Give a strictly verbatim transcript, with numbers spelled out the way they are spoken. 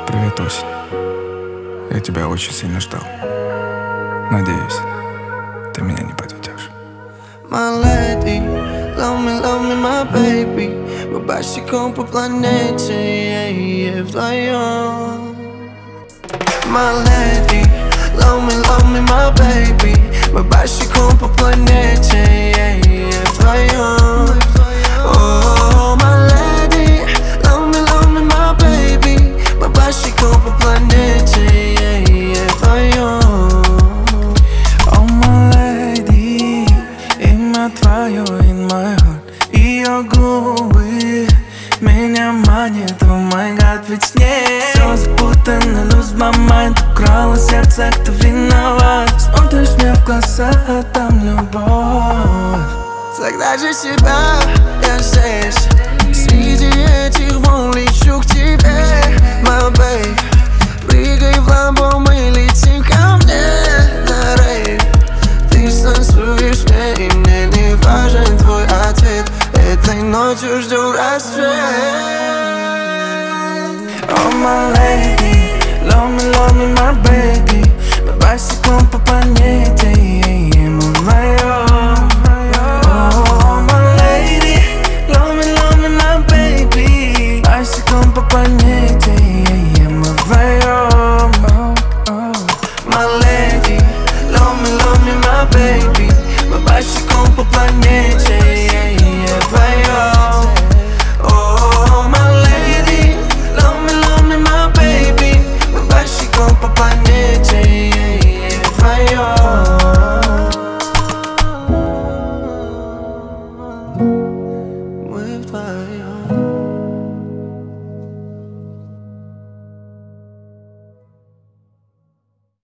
Привет, осень. Я тебя очень сильно ждал. Надеюсь, ты меня не подведешь. My lady, love me, love me, my baby. Мы босиком по планете, yeah, yeah, вдвоем. My lady, love me, love me, my baby. Мы босиком по планете, yeah, yeah, вдвоем. Oh, my lady, love me, love me, my baby. Мы босиком по планете, yeah, yeah, вдвоем. Oh my lady, имя твое in my heart. Ее губы меня манит, oh my god, ведь с ней все запутано, lose my mind. Украла сердце, кто виноват? Смотришь мне в глаза, а там любовь. Тогда же себя я здесь. Среди этих волн лечу к тебе, my babe. Прыгай в ламбо, мы летим ко мне на рейв. Ты станцуешь мне, и мне не важен твой ответ. Этой ночью ждем рассвет. Oh my lady, love me, love me, my baby. Мы босиком по планете, yeah, yeah, мы вдвоем. Oh my lady, love me, love me, my baby. Босиком по планете,